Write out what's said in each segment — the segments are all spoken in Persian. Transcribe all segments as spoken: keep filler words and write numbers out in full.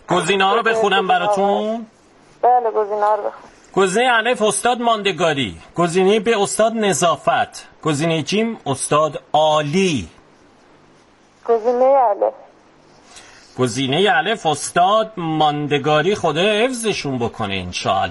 گزینه‌ها رو بخونم براتون. بله گزینه‌ها رو بخون. گزینه الف استاد ماندگاری، گزینه ب استاد نظافت، گزینه جیم استاد عالی. گزینه الف. گزینه الف استاد ماندگاری، خدا حفظشون بکنه انشاءالله.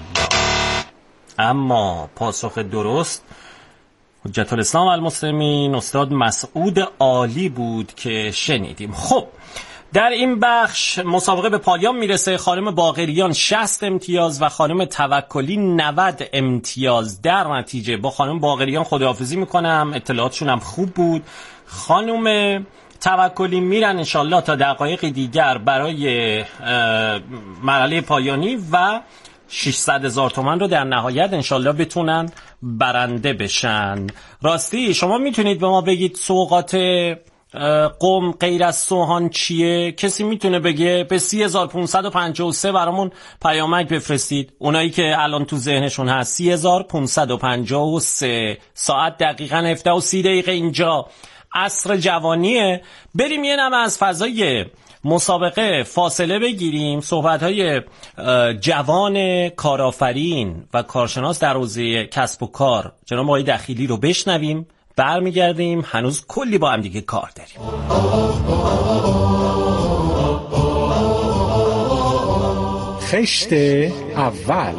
اما پاسخ درست حجت الاسلام المسلمین استاد مسعود عالی بود که شنیدیم. خب در این بخش مسابقه به پایان میرسه. خانم باقریان شصت امتیاز و خانم توکلی نود امتیاز. در نتیجه با خانم باقریان خداحافظی میکنم، اطلاعاتشون هم خوب بود. خانم توکلی میرن انشالله تا دقایق دیگر برای مرحله پایانی و ششصد هزار تومان رو در نهایت انشالله بتونن برنده بشن. راستی شما میتونید به ما بگید سوغات قم غیر از سوهان چیه؟ کسی میتونه بگه؟ به سی هزار و پانصد و پنجاه و سه برامون پیامک بفرستید، اونایی که الان تو ذهنشون هست. سی هزار و پانصد و پنجاه و سه. ساعت دقیقاً هفده و سی دقیقه اینجا عصر جوانیه. بریم یه نم از فضای مسابقه فاصله بگیریم، صحبت‌های جوان کارآفرین و کارشناس در حوزه کسب و کار جناب آقای دخیلی رو بشنویم. برمیگردیم، هنوز کلی با هم دیگه کار داریم. خشت اول.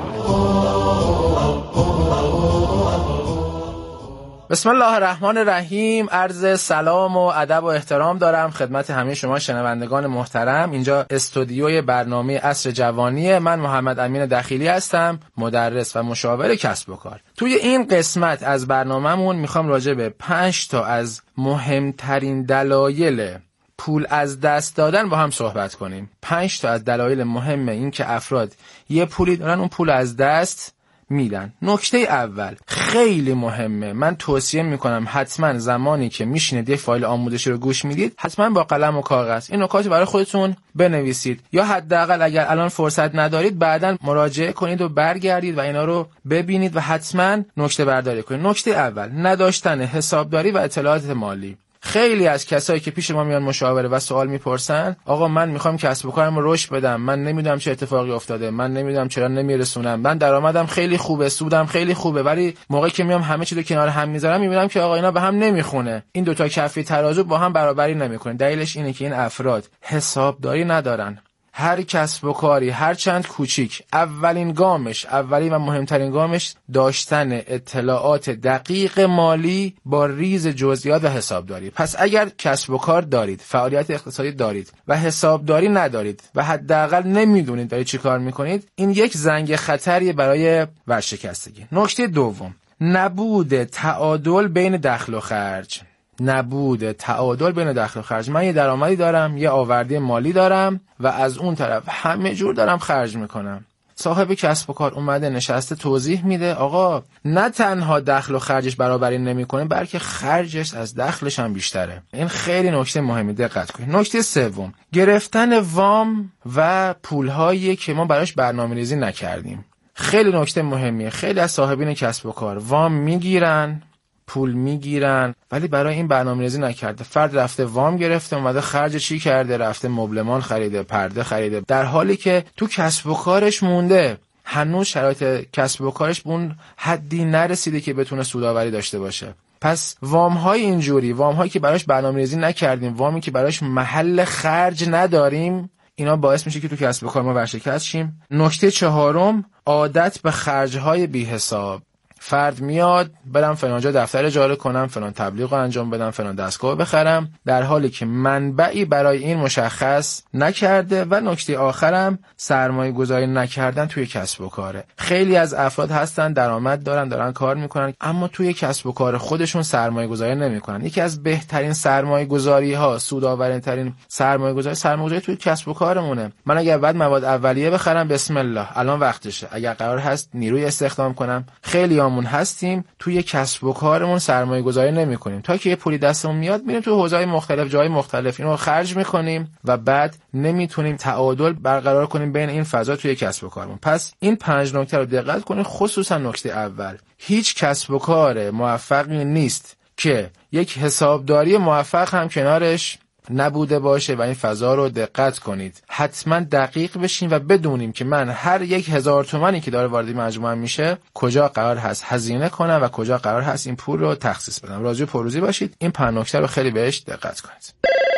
بسم الله الرحمن الرحیم. عرض سلام و ادب و احترام دارم خدمت همه شما شنوندگان محترم. اینجا استودیوی برنامه عصر جوانیه. من محمد امین دخیلی هستم، مدرس و مشاور کسب و کار. توی این قسمت از برنامه‌مون میخوام راجع به پنج تا از مهمترین دلایل پول از دست دادن با هم صحبت کنیم. پنج تا از دلایل مهم این که افراد یه پولی دارن اون پول از دست میدن. نکته اول خیلی مهمه، من توصیه میکنم حتما زمانی که میشینید یه فایل آموزشی رو گوش میدید حتما با قلم و کاغذ این نکات برای خودتون بنویسید، یا حداقل اگر الان فرصت ندارید بعداً مراجعه کنید و برگردید و اینا رو ببینید و حتما نکته برداری کنید. نکته اول نداشتن حسابداری و اطلاعات مالی. خیلی از کسایی که پیش ما میان مشاوره و سوال میپرسن آقا من میخوام کسب و کارم رو رشد بدم، من نمیدونم چه اتفاقی افتاده، من نمیدونم چرا نمیرسونم، من درآمدم خیلی خوبه، سودم خیلی خوبه، ولی موقعی که میام همه چیزو کنار هم میذارم میبینم که آقا اینا به هم نمیخونه، این دوتا کفی ترازو با هم برابری نمیکنه. دلیلش اینه که این افراد حسابداری ندارن. هر کسب و کاری هر چند کوچیک اولین گامش اولین و مهمترین گامش داشتن اطلاعات دقیق مالی با ریز جزئیات و حسابداری. پس اگر کسب و کار دارید، فعالیت اقتصادی دارید و حسابداری ندارید و حداقل نمیدونید دارید چی کار میکنید، این یک زنگ خطری برای ورشکستگی. نکته دوم نبود تعادل بین دخل و خرج. نبود تعادل بین دخل و خرج. من یه درآمدی دارم، یه آوردی مالی دارم و از اون طرف همه جور دارم خرج میکنم. صاحب کسب و کار اومده نشسته توضیح میده آقا نه تنها دخل و خرجش برابری نمیکنه بلکه خرجش از دخلش هم بیشتره. این خیلی نکته مهمی، دقت کنید. نکته سوم گرفتن وام و پولهایی که ما براش برنامه‌ریزی نکردیم. خیلی نکته مهمیه. خیلی از صاحبین کسب و کار وام میگیرن، پول میگیرن ولی برای این برنامه‌ریزی نکرده. فرد رفته وام گرفته، اومده خرج چی کرده؟ رفته مبلمان خریده، پرده خریده، در حالی که تو کسب و کارش مونده. هنوز شرایط کسب و کارش به اون حدی نرسیده که بتونه سودآوری داشته باشه. پس وام های اینجوری، وام هایی که براش برنامه‌ریزی نکردیم، وامی که براش محل خرج نداریم، اینا باعث میشه که تو کسب و کار ما ورشکست شیم. نکته چهارم عادت به خرج های بی حساب. فرد میاد برم فلان جا دفتر اجاره کنم، فلان تبلیغ رو انجام بدم، فلان دستگاه بخرم، در حالی که منبعی برای این مشخص نکرده. و نکته آخرم سرمایه گذاری نکردن توی کسب و کاره. خیلی از افراد هستن درآمد دارن، دارن کار میکنن، اما توی کسب و کار خودشون سرمایه گذاری نمیکنن. یکی از بهترین سرمایه گذاری ها، سودآورین ترین سرمایه گذاری سرمایه گذاری توی کسب و کارمونه. من اگر بعد مواد اولیه بخرم، بسم الله الان وقتشه. اگر قرار هست نیروی استخدام کنم، خیلی مون هستیم توی کسب و کارمون سرمایه گذاری نمی کنیم. تا که یه پولی دستمون میاد میریم تو حوزه‌های مختلف، جای مختلف اینو خرج میکنیم و بعد نمیتونیم تعادل برقرار کنیم بین این فضا توی کسب و کارمون. پس این پنج نکته رو دقت کنید، خصوصا نکته اول. هیچ کسب و کار موفقی نیست که یک حسابداری موفق هم کنارش نبوده باشه و این فضا رو دقت کنید. حتما دقیق بشین و بدونیم که من هر یک هزار تومانی که داره وارد مجموعه میشه کجا قرار هست هزینه کنم و کجا قرار هست این پول رو تخصیص بدم. راضی پروزی باشید. این پنج نکته رو خیلی بهش دقت کنید.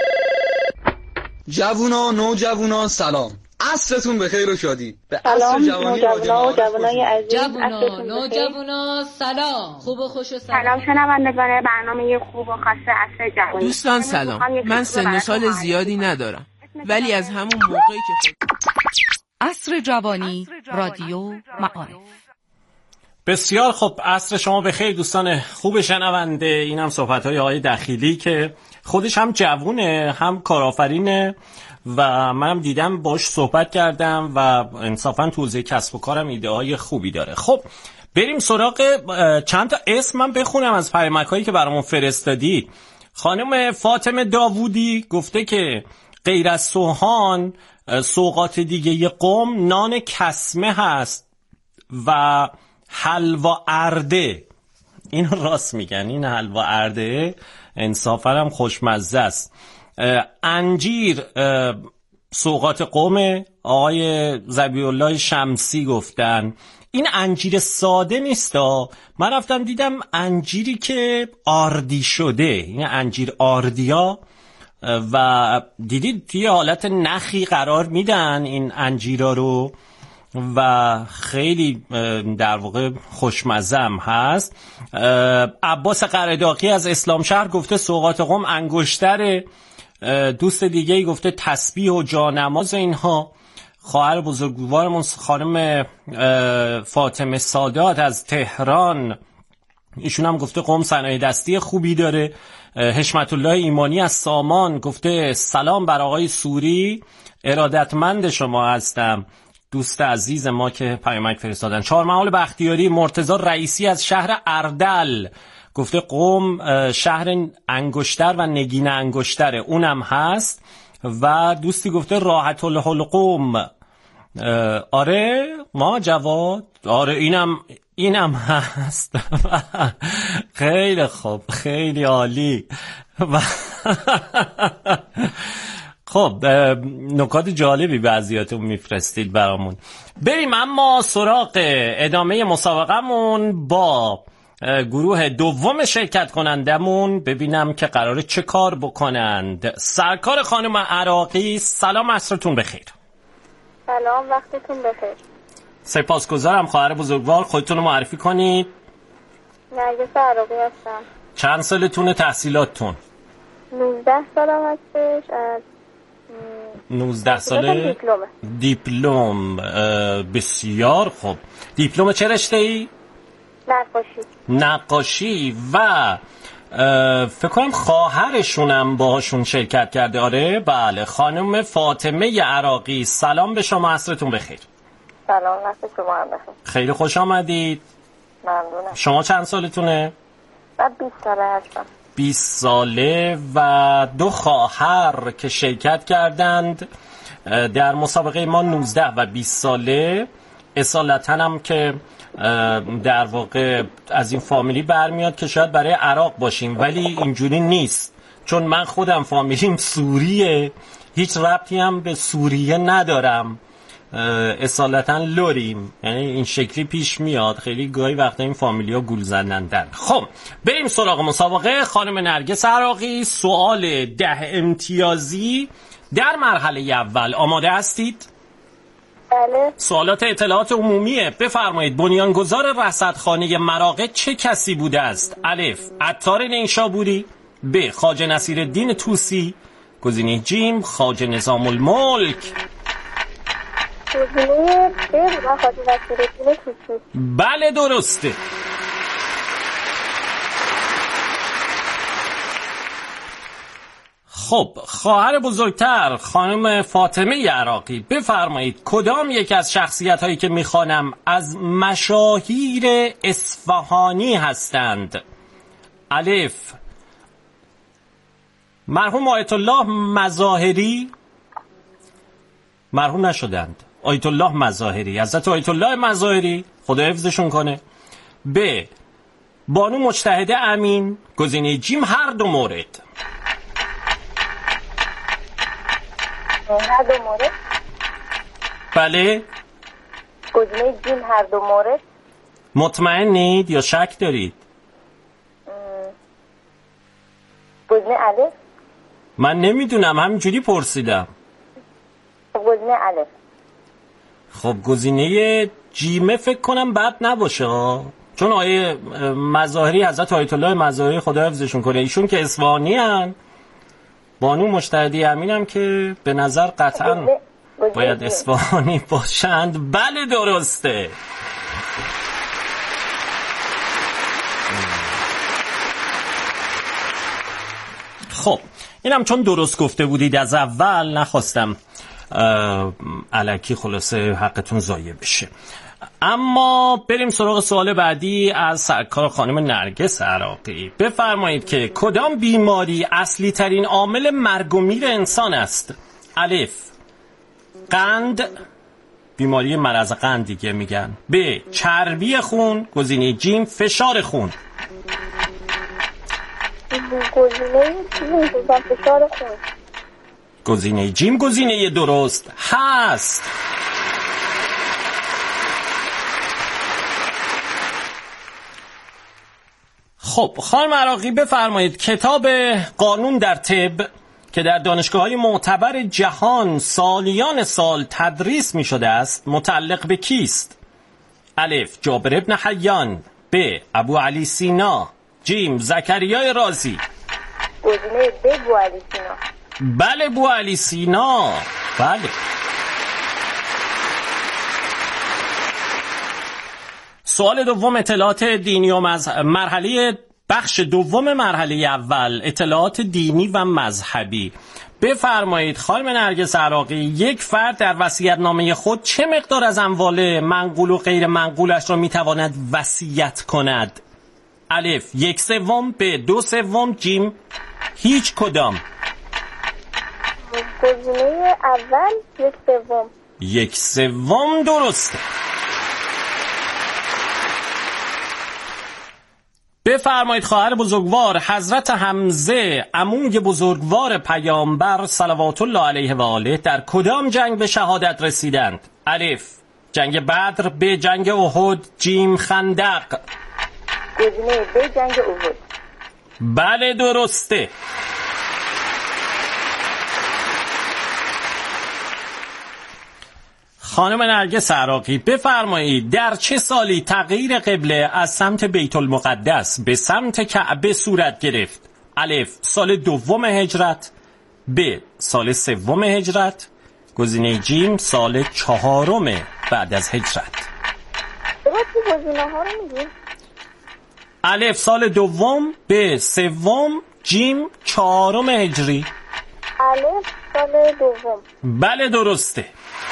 جوونا نوجوانا سلام. عصرتون بخیر و شادی. به عصر جوانی نوجوانا و جوانای عزیز، جوونا نوجوانا سلام. خوب و خوش و سلام. سلام شنوندگان برنامه خوب و خاص عصر جوانی. دوستان سلام. من سن و سال زیادی ندارم ولی از همون موقعی که خود عصر جوانی رادیو معارف. بسیار خوب، عصر شما بخیر دوستان خوب شنونده. این هم صحبت‌های آقای دخیلی که خودش هم جوونه هم کارآفرینه و منم دیدم باش صحبت کردم و انصافا تو حوزه کسب و کارم ایده های خوبی داره. خب بریم سراغ چند تا اسم من بخونم از پیامک‌هایی که برامون فرستادی. خانم فاطمه داوودی گفته که غیر از سوهان سوغات دیگه قم نان کسمه هست و حلوا ارده. این راست میگن، این حلوا ارده انصافا هم خوشمزه است. انجیر سوغات قوم آقای ذبیح الله شمسی گفتن. این انجیر ساده نیستا، من رفتم دیدم انجیری که آردی شده، این انجیر آردیا و دیدید توی حالت نخی قرار میدن این انجیرا رو و خیلی در واقع خوشمزه هم هست. عباس قرداقی از اسلام شهر گفته سوغات قم انگشتره. دوست دیگه گفته تسبیح و جانماز اینها. خواهر بزرگوارمون خانم فاطمه سادات از تهران، ایشون هم گفته قم صنایع دستی خوبی داره. حشمت الله ایمانی از سامان گفته سلام بر آقای سوری، ارادتمند شما هستم. دوست عزیز ما که پیامک فرستادن. چهارمحال بختیاری مرتضی رئیسی از شهر اردل گفته قم شهر انگشتر و نگین انگشتره، اونم هست. و دوستی گفته راحت الحلقوم. آره ما جواد، آره اینم اینم هست. خیلی خوب، خیلی عالی. خب نکات جالبی بعضیاتون میفرستید برامون. بریم اما سراغ ادامه مسابقمون با گروه دوم شرکت کنندمون، ببینم که قراره چه کار بکنند. سرکار خانم عراقی سلام، عصرتون بخیر. سلام، وقتتون بخیر. سپاسگزارم. خواهر بزرگوار خودتون رو معرفی کنید. نرگس عراقی هستم. چند سالتونه؟ تحصیلاتتون؟ نوزده سالم هستش. از نوزده ساله؟ دیپلومه. دیپلوم. بسیار خوب. دیپلوم چه رشته‌ای؟ نقاشی. نقاشی. و فکر کنم خواهرشونم باهاشون شرکت کرده. آره بله. خانم فاطمه عراقی سلام به شما، عصرتون بخیر. سلام، وقت شما هم بخیر. خیلی خوش آمدید. ممنونم. شما چند سالتونه؟ من بیست ساله هستم. بیست ساله و دو خواهر که شرکت کردند در مسابقه ما نوزده و بیست ساله. اصالتا هم که در واقع از این فامیلی برمیاد که شاید برای عراق باشیم ولی اینجوری نیست، چون من خودم فامیلیم سوریه، هیچ ربطی هم به سوریه ندارم، اصالتا لوریم، یعنی این شکلی پیش میاد. خیلی گاهی وقتا این فامیلیا گول زنندن. خب بریم سراغ مسابقه. خانم نرگس عراقی سوال ده امتیازی در مرحله اول، آماده هستید؟ بله. سوالات اطلاعات عمومیه. بفرمایید بنیانگذار رصدخانه مراغه چه کسی بوده است؟ الف عطار نیشابوری، ب خواجه نصیرالدین طوسی، گزینه جیم خواجه نظام الملک. گزینه ب خواجه نصیرالدین طوسی. بله درسته. خب خواهر بزرگتر خانم فاطمه عراقی، بفرمایید کدام یک از شخصیت هایی که میخوانم از مشاهیر اصفهانی هستند؟ الف مرحوم آیت الله مظاهری، مرحوم نشدند، آیت الله مظاهری، حضرت آیت الله مظاهری خدا حفظشون کنه. ب بانو مجتهده امین، گزینه جیم هر دو مورد. هر دو مورد. بله. گزینه جیم هر دو مورد. مطمئنید یا شک دارید؟ گزینه الف. من نمیدونم، همینجوری پرسیدم. گزینه الف. خب گزینه جیمه فکر کنم بد نباشه ها. چون آیه مظاهری، حضرت آیت الله مظاهری خدا حفظشون کنه، ایشون که اصفهانی هن، بانو مجتهدی امینم که به نظر قطعا باید اصفهانی باشند. بله درسته. خب اینم چون درست گفته بودید از اول، نخواستم الکی خلاصه حقتون ضایع بشه. اما بریم سراغ سوال بعدی از سرکار خانم نرگس عراقی. بفرمایید که کدام بیماری اصلی ترین عامل مرگ و میر انسان است؟ الف قند، بیماری مرض قند دیگه میگن. ب چربی خون. گزینه جیم فشار خون. گزینه جیم فشار خون. گزینه جیم گزینه درست هست. خب خانم عراقی بفرمایید کتاب قانون در طب که در دانشگاه‌های معتبر جهان سالیان سال تدریس می شده است متعلق به کیست؟ الف جابر ابن حیان. ب ابو علی سینا. جیم زکریا رازی. گزینه ب ابو علی سینا. بله ابو علی سینا. بله. سوال دوم اطلاعات دینی و مذ... مرحله بخش دوم مرحله اول اطلاعات دینی و مذهبی. بفرمایید خانم نرگس عراقی، یک فرد در وصیت‌نامه خود چه مقدار از اموال منقول و غیر منقولش را میتواند وصیت کند؟ الف یک سوم. ب دو سوم. جیم هیچ کدام. گزینه اول یک سوم. یک سوم درسته. بفرمایید خواهر بزرگوار حضرت حمزه عموی بزرگوار پیامبر صلوات الله علیه و آله در کدام جنگ به شهادت رسیدند؟ الف جنگ بدر. ب جنگ احد. جیم خندق. گزینه ب جنگ احد. بله درسته. خانم نرگس عراقی بفرمایید در چه سالی تغییر قبله از سمت بیت المقدس به سمت کعبه صورت گرفت؟ الف سال دوم هجرت. ب سال سوم هجرت. گزینه جیم سال چهارم بعد از هجرت. درسته گزینه ها رو میگیم. الف سال دوم. ب سوم. جیم چهارم هجری. الف سال دوم. بله درسته.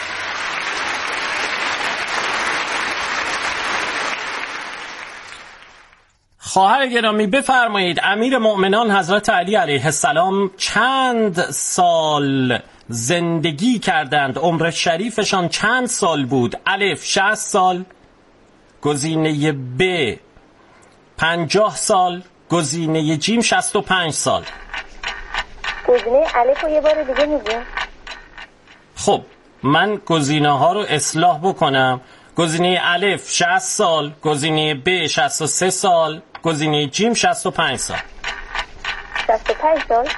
خواهر گرامی بفرمایید امیر مؤمنان حضرت علی علیه السلام چند سال زندگی کردند؟ عمر شریفشان چند سال بود؟ الف شصت سال. گزینه ب پنجاه سال. گزینه جیم شصت و پنج سال. گزینه الف رو یه بار دیگه میگیم. خب من گزینه ها رو اصلاح بکنم. گزینه الف شصت سال. گزینه ب شصت و سه سال. گزینه جیم شصت و پنج سال. شصت و پنج سال.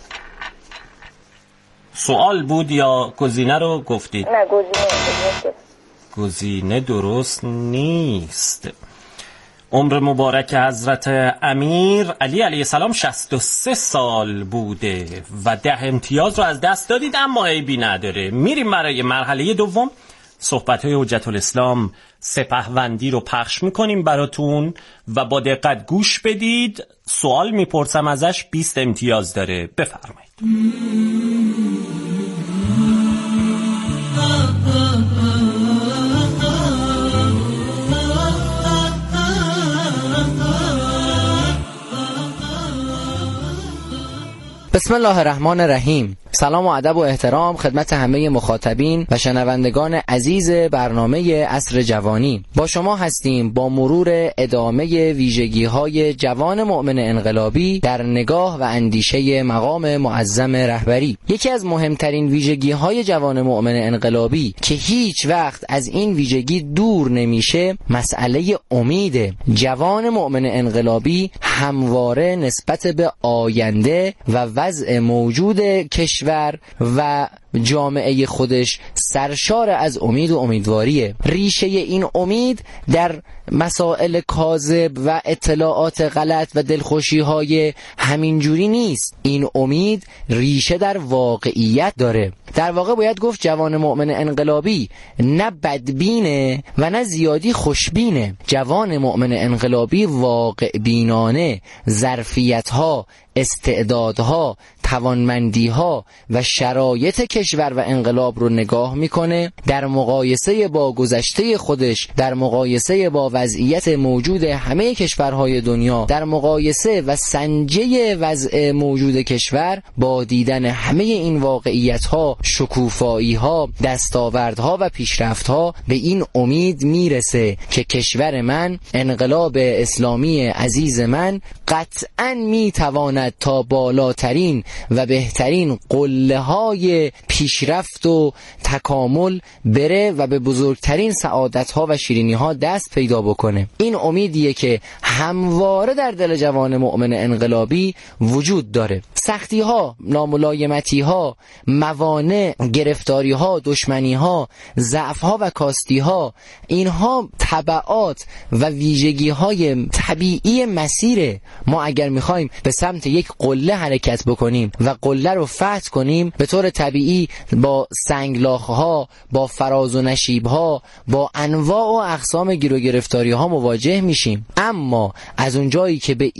سوال بود یا گزینه رو گفتید؟ نه گزینه درست. گزینه درست نیست. عمر مبارک حضرت امیر علی علیه السلام شصت و سه سال بوده و ده امتیاز رو از دست دادید، اما عیبی نداره. میریم برای مرحله دوم. صحبت‌های حجت الاسلام سپهوندی رو پخش میکنیم براتون و با دقت گوش بدید. سوال میپرسم ازش، بیست امتیاز داره. بفرمایید. بسم الله الرحمن الرحیم. سلام و ادب و احترام خدمت همه مخاطبین و شنوندگان عزیز برنامه عصر جوانی. با شما هستیم با مرور ادامه ویژگی‌های جوان مؤمن انقلابی در نگاه و اندیشه مقام معظم رهبری. یکی از مهمترین ویژگی‌های جوان مؤمن انقلابی که هیچ وقت از این ویژگی دور نمیشه مسئله امید. جوان مؤمن انقلابی همواره نسبت به آینده و وضع موجود کشور و جامعه خودش سرشار از امید و امیدواریه. ریشه این امید در مسائل کاذب و اطلاعات غلط و دلخوشی های همینجوری نیست. این امید ریشه در واقعیت داره. در واقع باید گفت جوان مؤمن انقلابی نه بدبینه و نه زیادی خوشبینه. جوان مؤمن انقلابی واقع بینانه ظرفیت‌ها، استعدادها، توانمندی‌ها و شرایط کشور و انقلاب رو نگاه میکنه، در مقایسه با گذشته خودش، در مقایسه با وضعیت موجود همه کشورهای دنیا، در مقایسه و سنجه وضع موجود کشور، با دیدن همه این واقعیت‌ها، شکوفایی‌ها، دستاوردها و پیشرفت‌ها به این امید میرسه که کشور من، انقلاب اسلامی عزیز من قطعاً میتواند تا بالاترین و بهترین قله‌های پیشرفت و تکامل بره و به بزرگترین سعادت‌ها و شیرینی‌ها دست پیدا بکنه. این امیدیه که همواره در دل جوان مؤمن انقلابی وجود داره. سختی‌ها، ناملایمتی‌ها، موانع، گرفتاری‌ها، دشمنی‌ها، ضعف‌ها و کاستی‌ها، اینها تبعات و ویژگی‌های طبیعی مسیره. ما اگر می‌خوایم به سمت یک قله حرکت بکنیم و قله رو فتح کنیم، به طور طبیعی با سنگلاخ‌ها، با فراز و نشیب‌ها، با انواع و اقسام گیر و گرفتاری‌ها مواجه میشیم. اما از اونجایی که به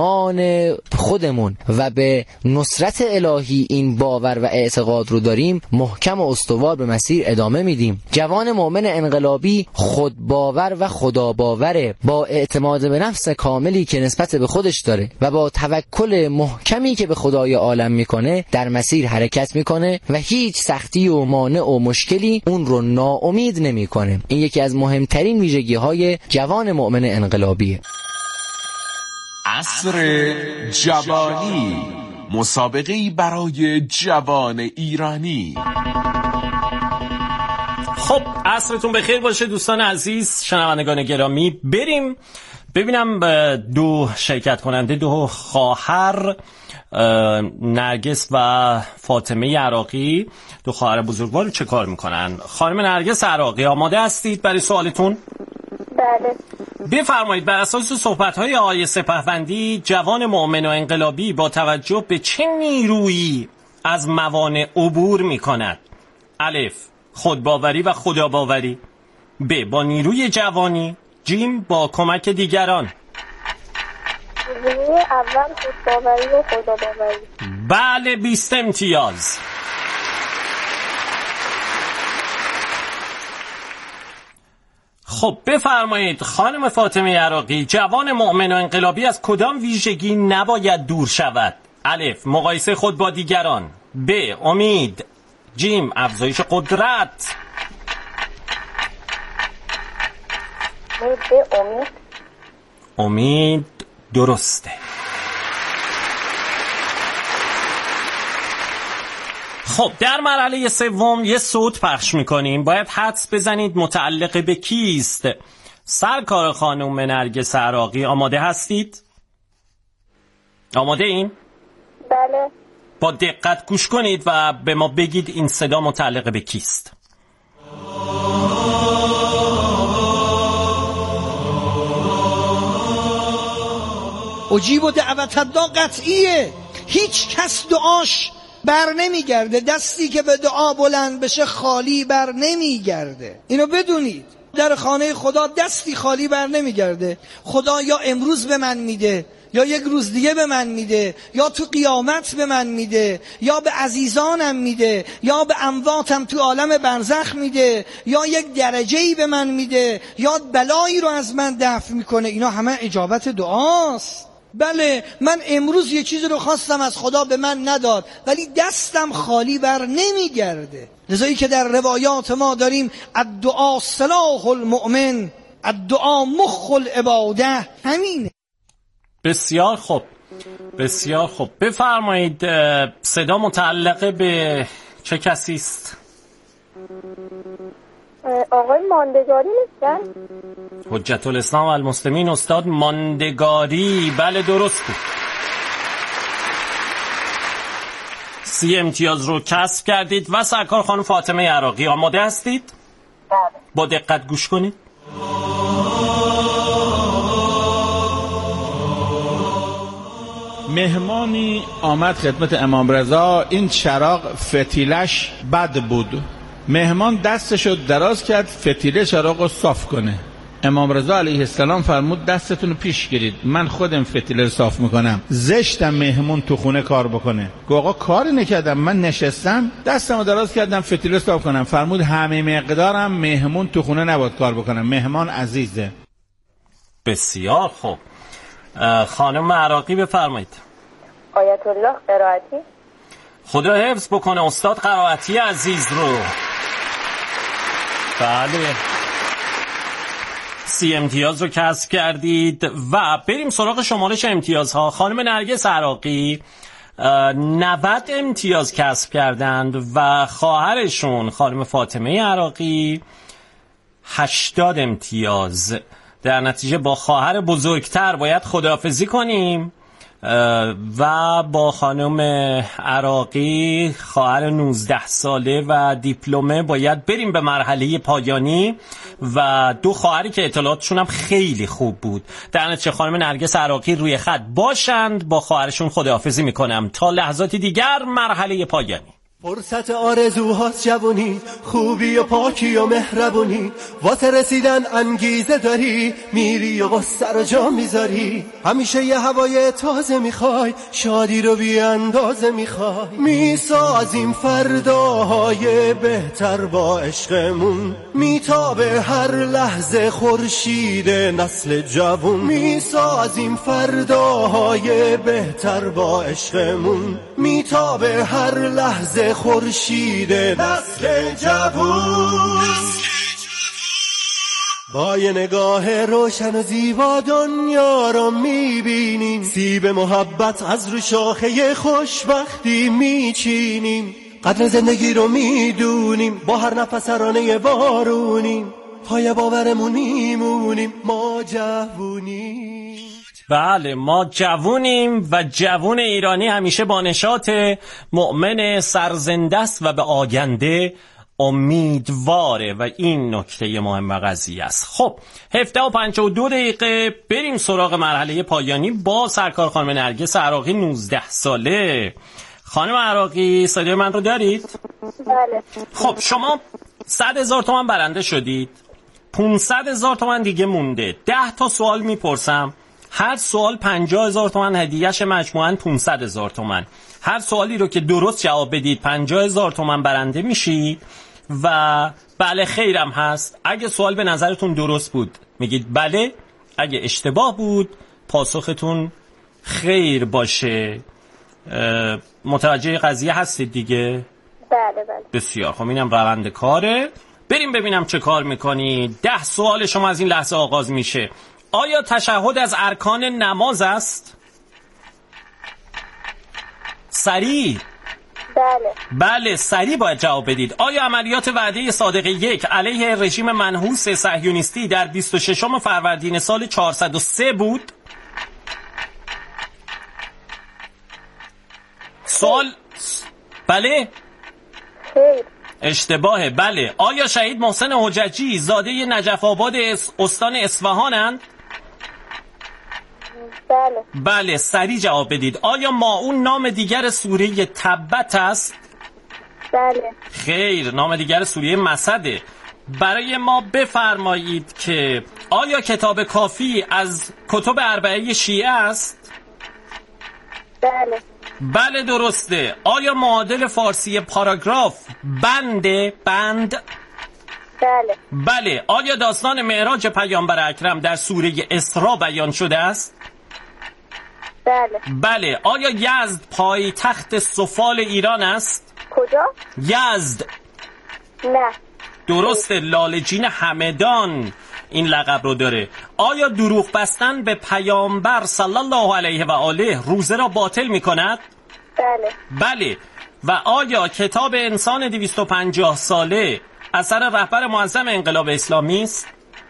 ایمان خودمون و به نصرت الهی این باور و اعتقاد رو داریم، محکم و استوار به مسیر ادامه میدیم. جوان مؤمن انقلابی خود باور و خدا باوره، با اعتماد به نفس کاملی که نسبت به خودش داره و با توکل محکمی که به خدای عالم میکنه در مسیر حرکت میکنه و هیچ سختی و مانع و مشکلی اون رو ناامید نمیکنه. این یکی از مهمترین ویژگی های جوان مؤمن انقلابیه. عصر جوانی، مسابقه‌ای برای جوان ایرانی. خب عصرتون بخیر باشه دوستان عزیز، شنوندگان گرامی. بریم ببینم دو شرکت کننده، دو خواهر، نرگس و فاطمه عراقی، دو خواهر بزرگوار چه کار میکنن؟ خانم نرگس عراقی، آماده هستید برای سوالتون؟ بله. بفرمایید بر اساس صحبت‌های آقای سپهبندی جوان مؤمن و انقلابی با توجه به چه نیرویی از موانع عبور میکند؟ الف خودباوری و خداباوری، ب با نیروی جوانی، جیم با کمک دیگران. نیروی اول خودباوری و خداباوری. بله، بیست امتیاز. خب بفرمایید خانم فاطمه عراقی، جوان مؤمن و انقلابی از کدام ویژگی نباید دور شود؟ الف مقایسه خود با دیگران، ب امید، جیم افزایش قدرت. به امید. امید درسته. خب در مرحله سوم یه صوت پخش میکنیم، باید حدس بزنید متعلق به کیست. سرکار خانم نرگس عراقی، آماده هستید؟ آماده این؟ بله. با دقت گوش کنید و به ما بگید این صدا متعلق به کیست. اجیب و دعوت الدا قطعیه، هیچ کس دعاش بر نمیگرده، دستی که به دعا بلند بشه خالی بر نمیگرده. اینو بدونید، در خانه خدا دستی خالی بر نمیگرده. خدا یا امروز به من میده، یا یک روز دیگه به من میده، یا تو قیامت به من میده، یا به عزیزانم میده، یا به امواتم تو عالم برزخ میده، یا یک درجه‌ای به من میده، یا بلایی رو از من دفع میکنه. اینا همه اجابت دعاست. بله من امروز یه چیزی رو خواستم از خدا به من نداد، ولی دستم خالی بر نمیگرده. لذایی که در روایات ما داریم الدعا سلاح المؤمن، الدعا مخ العباده. همینه. بسیار خوب، بسیار خوب. بفرمایید صدا متعلق به چه کسی است؟ آقای ماندگاری نیستن؟ حجت الاسلام و المسلمین استاد ماندگاری. بله درست بود. سی امتیاز رو کسب کردید و سرکار خانم فاطمه عراقی آماده هستید؟ بله. با دقت گوش کنید. مهمانی آمد خدمت امام رضا، این چراغ فتیلش بد بود. مهمان دستشو دراز کرد فتیله چراغ رو صاف کنه. امام رضا علیه السلام فرمود دستتون رو پیش گیرید، من خودم فتیله رو صاف میکنم. زشتم مهمون تو خونه کار بکنه. گفت آقا کاری نکردم، من نشستم دستم رو دراز کردم فتیله صاف کنم. فرمود همه مقدارم مهمون تو خونه نباید کار بکنم، مهمان عزیزه. بسیار خوب. خانم عراقی بفرمایید. آیت الله قرائتی. خدا حفظ بکنه استاد قرائتی عزیز رو. بله سی امتیاز رو کسب کردید و بریم سراغ شمارش امتیازها. خانم نرگس عراقی نود امتیاز کسب کردند و خواهرشون خانم فاطمه عراقی هشتاد امتیاز. در نتیجه با خواهر بزرگتر باید خداحافظی کنیم و با خانم عراقی خواهر نوزده ساله و دیپلمه باید بریم به مرحله پایانی و دو خواهری که اطلاعاتشون هم خیلی خوب بود. در نتیجه خانم نرگس عراقی روی خط باشند، با خواهرشون خداحافظی میکنم تا لحظاتی دیگر مرحله پایانی. فرصت آرزوهاست جوونی، خوبی و پاکی و مهربونی، واسه رسیدن انگیزه داری، میری و غصه رو جا میذاری، همیشه یه هوای تازه میخوای، شادی رو بی اندازه میخوای، میسازیم فرداهای بهتر با عشقمون، میتابه هر لحظه خورشید نسل جوون، میسازیم فرداهای بهتر با عشقمون، میتابه هر لحظه خورشید نسل جوون. با یه نگاه روشن و زیبا دنیا رو میبینیم، سیب محبت از رو شاخه خوشبختی میچینیم، قدر زندگی رو میدونیم، با هر نفس رانه بارونیم، پای باورمون میمونیم، ما جوونیم. بله ما جوونیم و جوون ایرانی همیشه با نشاط مؤمن سرزنده است و به آینده امیدواره و این نکته مهم قضیه است. خب هفده و پنجاه و دو دقیقه بریم سراغ مرحله پایانی با سرکار خانم نرگس عراقی نوزده ساله. خانم عراقی صدای من رو دارید؟ بله. خب شما صد هزار تومن برنده شدید، پونصد هزار تومن دیگه مونده. ده تا سوال میپرسم، هر سوال پنجاه هزار تومن هدیهش، مجموعاً پونصد هزار تومن. هر سوالی رو که درست جواب بدید پنجاه هزار تومن برنده میشید و بله خیرم هست. اگه سوال به نظرتون درست بود میگید بله، اگه اشتباه بود پاسختون خیر باشه. متوجه قضیه هستید دیگه؟ بله بله. بسیار خب اینم روند کاره. بریم ببینم چه کار میکنید. ده سوال شما از این لحظه آغاز میشه. آیا تشهد از ارکان نماز است؟ سریع. بله. بله سریع باید جواب بدید. آیا عملیات وعده صادق یک علیه رژیم منحوس صهیونیستی در بیست و ششم فروردین سال چهارصد و سه بود؟ سوال بله؟ خیر. اشتباهه. بله. آیا شهید محسن حججی زاده نجف آباد استان اصفهانند؟ بله. بله سریع جواب بدید. آیا ماعون نام دیگر سوره تبت است؟ بله. خیر، نام دیگر سوره مسده. برای ما بفرمایید که آیا کتاب کافی از کتب اربعه شیعه است؟ بله. بله درسته. آیا معادل فارسی پاراگراف بنده بند؟ بله. بله. آیا داستان معراج پیامبر اکرم در سوره اسراء بیان شده است؟ بله. بله. آیا یزد پایتخت سفال ایران است؟ کجا؟ یزد. نه. درسته. لاله‌جین همدان این لقب رو داره. آیا دروغ بستن به پیامبر صلی الله علیه و آله روزه را باطل می کند؟ بله. بله. و آیا کتاب انسان دویست و پنجاه ساله اثر رهبر معظم انقلاب اسلامی است؟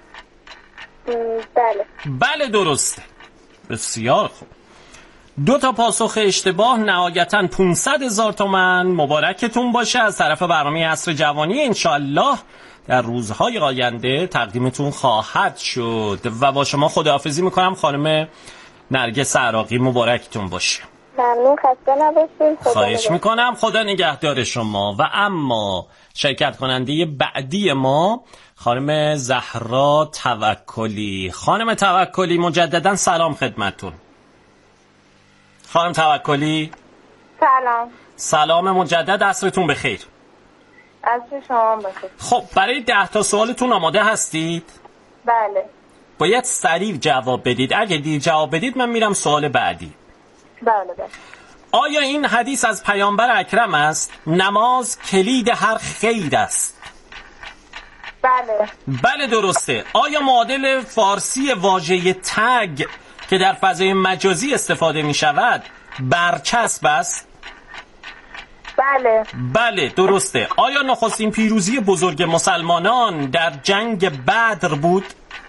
بله. بله درسته. بسیار خوب. دو تا پاسخ اشتباه، نهایتاً پانصد هزار تومان مبارکتون باشه از طرف برنامه عصر جوانی. انشالله در روزهای آینده تقدیمتون خواهد شد و با شما خداحافظی میکنم خانم نرگس عراقی. مبارکتون باشه. ممنون، خسته نباشید. خواهش میکنم. خدا نگهدار شما. و اما شرکت کننده بعدی ما خانم زهرا توکلی. خانم توکلی مجددا سلام خدمتتون. خانم توکلی سلام. سلام مجدد، عصرتون بخیر. عصر شما بخیر. خب برای ده تا سوالتون آماده هستید؟ بله. باید سریع جواب بدید. اگه دیر جواب بدید من میرم سوال بعدی. بله بله. آیا این حدیث از پیامبر اکرم است؟ نماز کلید هر خیر است. بله. بله درسته. آیا معادل فارسی واژه تگ که در فضای مجازی استفاده می شود برچسب است؟ بله. بله درسته. آیا نخستین پیروزی بزرگ مسلمانان در جنگ بدر بود؟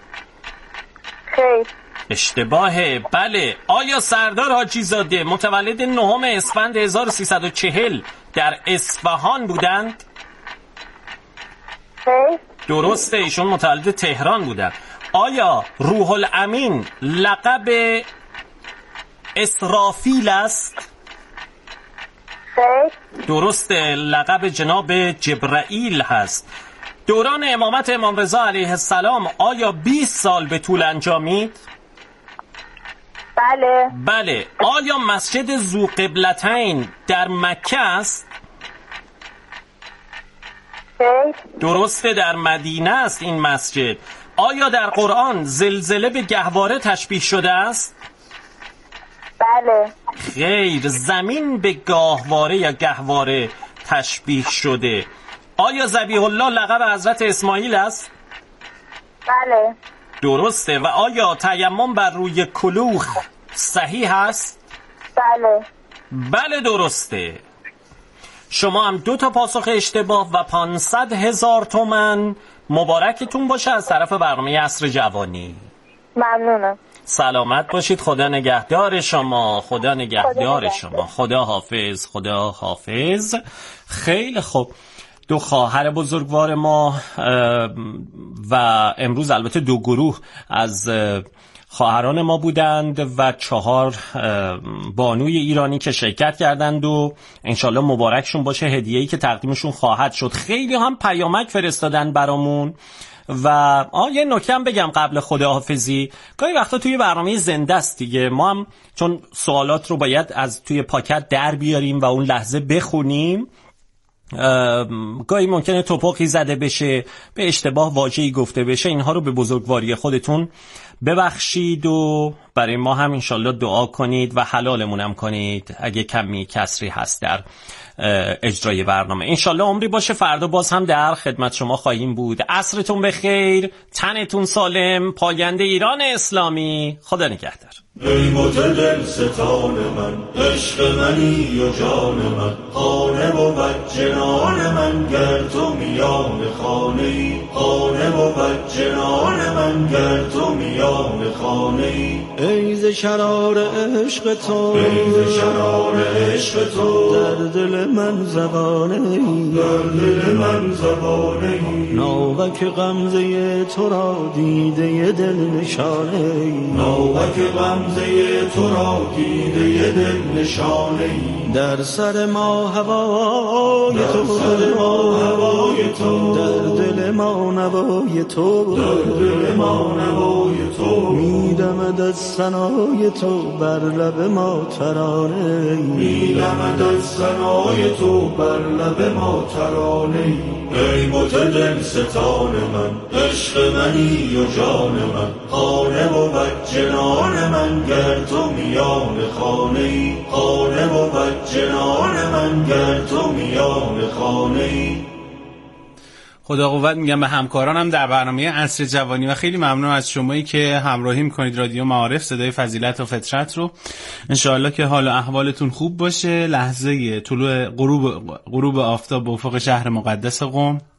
خیر. اشتباهه. بله. آیا سردار حاجی زاده متولد نهم اسفند هزار و سیصد و چهل در اصفهان بودند؟ خیر. درسته، ایشون متولد تهران بودند. آیا روح الامین لقب اسرافیل است؟ خیر. درسته، لقب جناب جبرائیل هست. دوران امامت امام رضا علیه السلام آیا بیست سال به طول انجامید؟ بله. بله. آیا مسجد ذوقبلتین در مکه است؟ خیر. درسته، در مدینه است این مسجد. آیا در قرآن زلزله به گهواره تشبیه شده است؟ بله. خیر، زمین به گاهواره یا گهواره تشبیه شده. آیا ذبیح الله لقب حضرت اسماعیل است؟ بله. درسته. و آیا تیمم بر روی کلوخ صحیح است؟ بله. بله درسته. شما هم دو تا پاسخ اشتباه و پانصد هزار تومان مبارکتون باشه از طرف برنامه عصر جوانی. ممنونم. سلامت باشید. خدا نگهدار شما. خدا نگهدار شما. خدا حافظ. خدا حافظ. خیلی خوب. دو خواهر بزرگوار ما و امروز البته دو گروه از خواهران ما بودند و چهار بانوی ایرانی که شرکت کردند و انشالله مبارکشون باشه هدیه‌ای که تقدیمشون خواهد شد. خیلی هم پیامک فرستادن برامون. و آه یه نکته هم بگم قبل خداحافظی، گاهی وقتا توی برنامه زنده است دیگه، ما هم چون سوالات رو باید از توی پاکت در بیاریم و اون لحظه بخونیم، گاهی ممکنه توپقی زده بشه، به اشتباه واژه‌ای گفته بشه. اینها رو به بزرگواری خودتون ببخشید و برای ما هم انشالله دعا کنید و حلالمون هم کنید اگه کمی کسری هست در اجرای برنامه. انشالله عمری باشه فردا باز هم در خدمت شما خواهیم بود. عصرتون بخیر، تنتون سالم، پاینده ایران اسلامی. خدا نگهدار. ای متدل ستان من، عشق منی و جان من، خانه بود جنان من گر تو میان خانه ای، خانه بود جنان من گر تو میان خانه ای. ای ز شرار عشق تو، ای ز شرار عشق تو، در دل من زبانه ای، در دل من زبانه ای. ناوک غمزه تو را دیده دل نشانه ای، ناوک غمزه تو را دیده دل نشانه ای. در سر ما هوای تو، در سر ما هوای تو، در دل دل ما نوای تو، در دل ما نوای تو، میدمد از ثنای تو بر لب ما ترانه، میدمد از ثنای تو بر لب ما ترانه. ای بت دل ستان من، عشق منی و جان من، خانه و جنان من گر تو میان خانه ای، خانه و جنان من گر تو میان خانه ای. خدا قوت میگم به همکارانم در برنامه عصر جوانی و خیلی ممنون از شمایی که همراهی میکنید رادیو معارف صدای فضیلت و فطرت رو. انشاءالله که حال و احوالتون خوب باشه. لحظه طلوع غروب غروب آفتاب به افق شهر مقدس قم